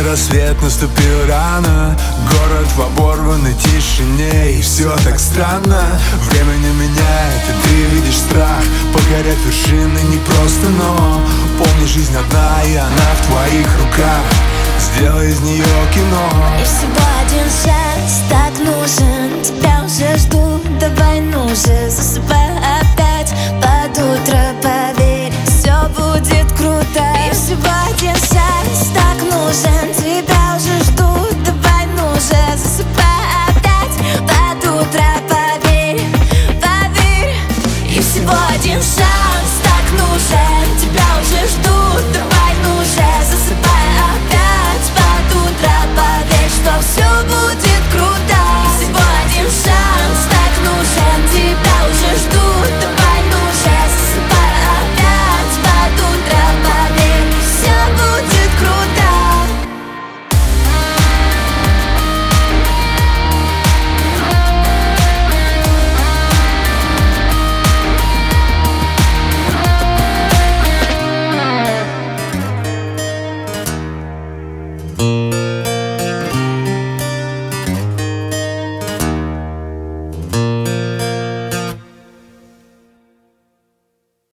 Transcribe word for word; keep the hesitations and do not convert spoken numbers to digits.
рассвет наступил рано, город в оборванной тишине. И все так странно, время не меняет, и ты видишь страх покорять вершины не просто, но помни, жизнь одна, и она в твоих руках. Сделай из нее кино. И всего один шанс так нужен, тебя уже жду, давай ну же, засыпай опять под утро, поверь, все будет круто. И всего один шанс так нужен.